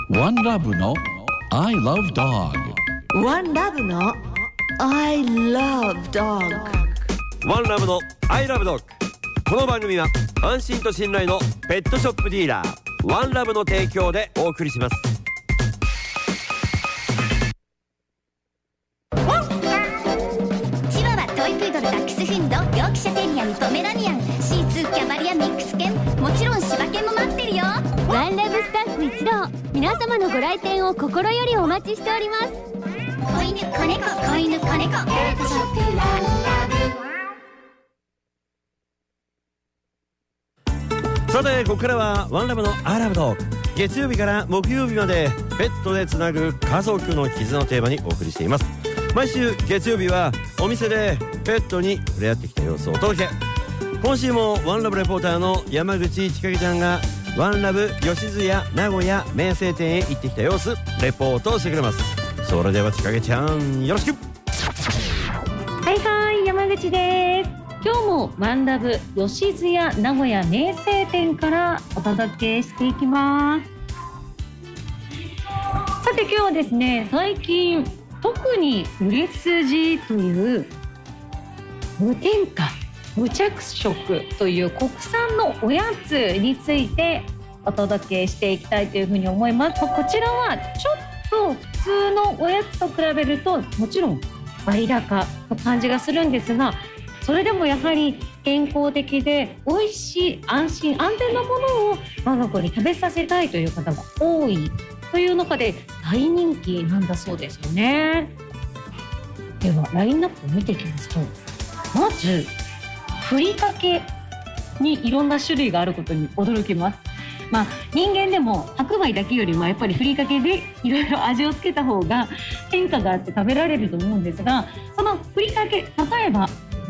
ワンラブの I love dog。 ワンラブの I love dog。 ワンラブの I love dog。 この番組は安心と信頼のペットショップディーラーワンラブの提供でお送りします。 チワワ、トイプードル、ダックスフンド、ヨークシャテリアにポメラニアン、シーツー、キャバリア、ミックス犬、もちろん柴犬も待ってるよ。 ワンラブスタッフ一同、皆様のご来店を心よりお待ちしております。 子犬、子猫、子犬、子猫、ペットショップワンラブ。 さてここからはワンラブのアラブドッグ、月曜日から木曜日までペットでつなぐ家族の絆をテーマにお送りしています。毎週月曜日はお店でペットに触れ合ってきた様子をお届け。今週もワンラブレポーターの山口千景ちゃんがワンラブ吉津屋名古屋名声店へ行ってきた様子レポートしてくれます。それでは千景ちゃんよろしく。 はいはい、山口です。今日もワンラブ吉津屋名古屋名声店からお届けしていきます。さて今日はですね、最近特に売れ筋という無添加無着色という国産のおやつについてお届けしていきたいというふうに思います。こちらはちょっと普通のおやつと比べるともちろん割高の感じがするんですが、それでもやはり健康的で美味しい安心安全なものを我が子に食べさせたいという方が多いという中で大人気なんだそうですよね。ではラインナップを見ていきますと、まずふりかけにいろんな種類があることに驚きます。人間でも白米だけよりもやっぱりふりかけでいろいろ味をつけた方が変化があって食べられると思うんですが、そのふりかけ、例えば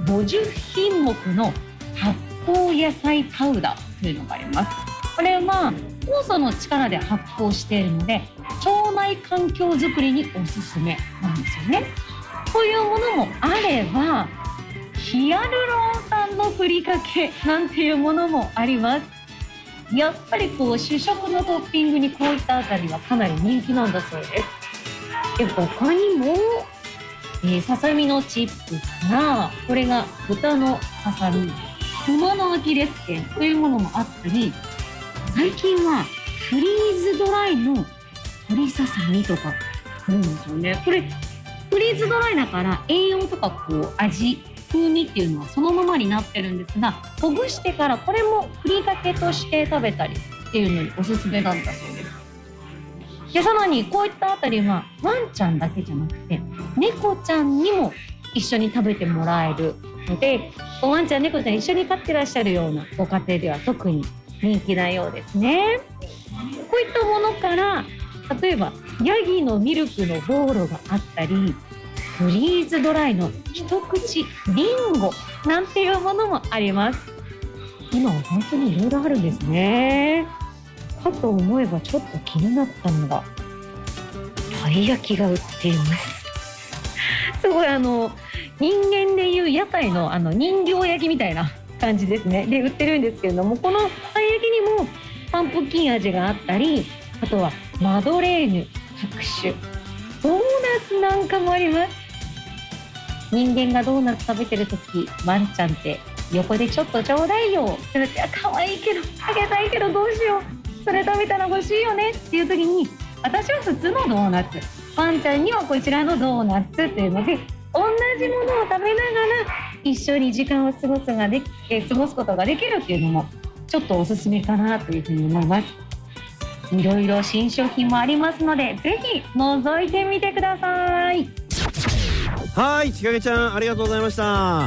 50品目の発酵野菜パウダーというのがあります。これは酵素の力で発酵しているので腸内環境づくりにおすすめなんですよね。というものもあれば、ヒアルロン酸のふりかけなんていうものもあります。やっぱり主食のトッピングにこういったあたりはかなり人気なんだそうです。で他にもささみのチップスや、これが豚のささみ、熊のアキレス腱というものもあったり、最近はフリーズドライの鶏ささみとかあるんですよね。これフリーズドライだから栄養とか味風味っていうのはそのままになってるんですが、ほぐしてからこれもふりかけとして食べたりっていうのにおすすめなんだそうです。でさらにこういったあたりはワンちゃんだけじゃなくて猫ちゃんにも一緒に食べてもらえるので、ワンちゃん猫ちゃん一緒に飼ってらっしゃるようなご家庭では特に人気なようですね。こういったものから例えばヤギのミルクのボーロがあったり、フリーズドライの一口リンゴなんていうものもあります。今は本当にいろいろあるんですね。かと思えばちょっと気になったのがたい焼きが売っています。すごい人間でいう屋台の人形焼きみたいな感じですね。で売ってるんですけれども、このたい焼きにもパンプキン味があったり、あとはマドレーヌ各種、ドーナツなんかもあります。人間がドーナツ食べてるとき、ワンちゃんって横でちょっとちょうだいよって言って、可愛いけどあげたいけどどうしよう、それ食べたら欲しいよねっていう時に、私は普通のドーナツ、ワンちゃんにはこちらのドーナツっていうので、同じものを食べながら一緒に時間を過ごすことができるっていうのもちょっとおすすめかなというふうに思います。いろいろ新商品もありますので、ぜひ覗いてみてください。 はい、ちかげちゃんありがとうございました。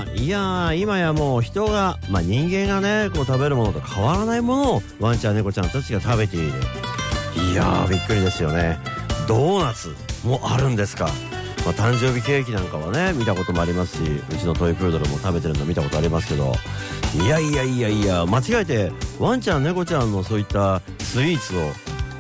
いやー、今やもう人が、人間がね食べるものと変わらないものをワンちゃん猫ちゃんたちが食べている。いやーびっくりですよね。ドーナツもあるんですか。誕生日ケーキなんかはね見たこともありますし、うちのトイプードルも食べてるの見たことありますけど、いや間違えてワンちゃん猫ちゃんのそういったスイーツを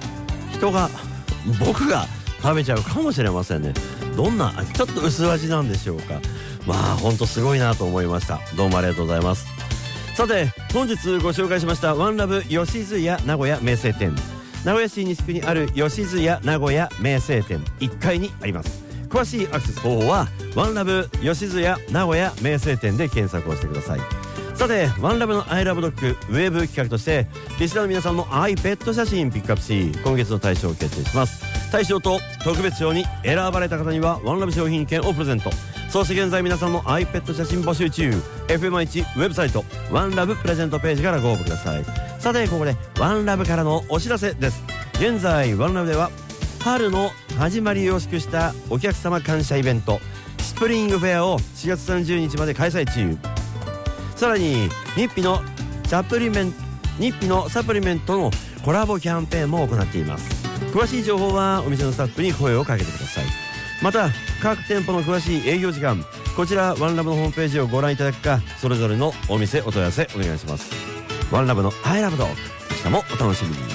僕が食べちゃうかもしれませんね。どんなちょっと薄味なんでしょうか。ほんとすごいなと思いました。どうもありがとうございます。さて本日ご紹介しましたワンラブ吉津屋名古屋名声店、 名古屋市西区にある吉津屋名古屋名声店1階にあります。詳しいアクセス方法はワンラブ吉津屋名古屋名声店で検索をしてください。さて、ワンラブのアイラブドッグウェブ企画としてリスナーの皆さんのアイペット写真ピックアップし、今月の大賞を決定します。大賞と特別賞に選ばれた方にはワンラブ商品券をプレゼント。そして現在皆さんのアイペット写真募集中。 FM1 ウェブサイトワンラブプレゼントページからご応募ください。さて、ここでワンラブからのお知らせです。現在ワンラブでは春の始まりを祝したお客様感謝イベントスプリングフェアを4月30日まで開催中。さらに日々のサプリメントのコラボキャンペーンも行っています。詳しい情報はお店のスタッフに声をかけてください。また各店舗の詳しい営業時間、こちらワンラブのホームページをご覧いただくか、それぞれのお店お問い合わせお願いします。ワンラブのアイラブドッグ、明日もお楽しみに。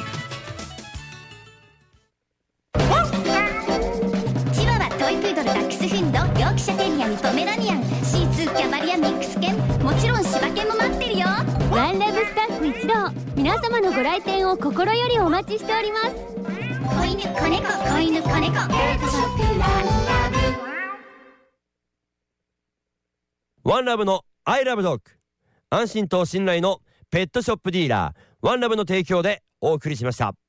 チワワ、トイプードル、ダックスフンド、ヨークシャテリアン、ポメラニアン、シーツー、キャバリア、ミックス犬、もちろん柴犬も待ってるよ。 ワンラブスタッフ一同、皆様のご来店を心よりお待ちしております。 子犬、子猫、子犬、子猫、ペットショップワンラブ。 ワンラブのアイラブドッグ、安心と信頼のペットショップディーラーワンラブの提供でお送りしました。